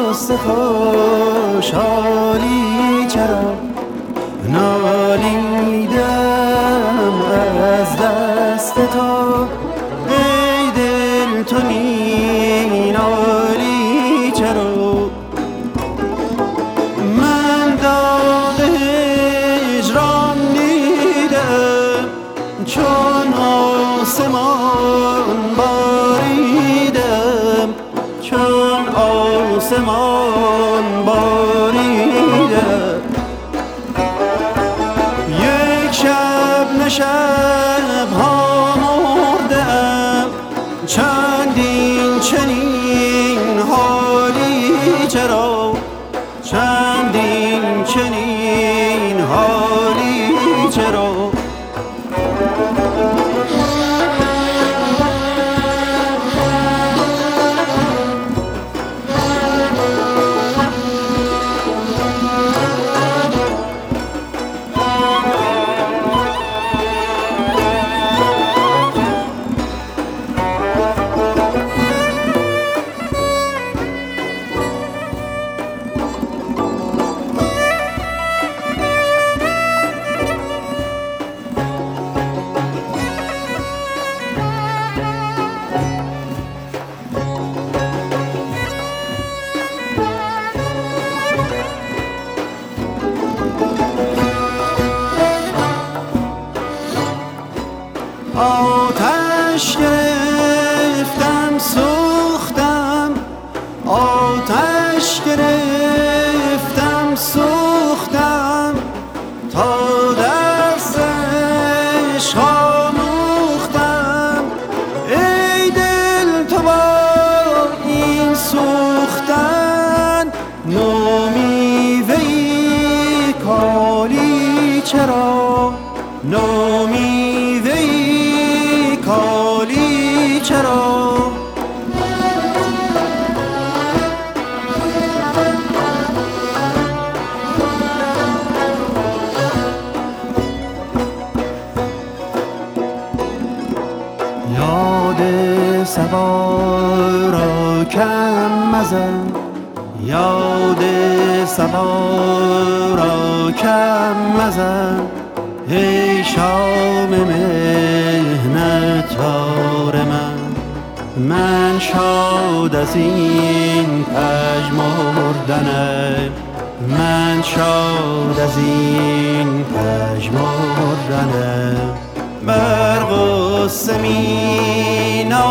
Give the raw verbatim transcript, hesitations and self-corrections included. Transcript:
غصه خوشحالی چرا نالیدم از دست تو ای دل تو می نالی چرا من داغ هجران دیدم چون آسمان باریدم چون آسمان باریدم یک شب نه شب‌ها مردم چندین چنین حالی چرا چندین چنین حالی چرا آتش گرفتم سوختم آتش گرفتم سوختم تا دستش آموختم ای دل تو با این سوختن نومیدی کالی چرا نومیدی کالی چرا یاد صبا را کم مزن یاد صبا را کم مزن ای شام مهنتار من من شاد از این پژمردنم من شاد از این پژمردنم بر غصه می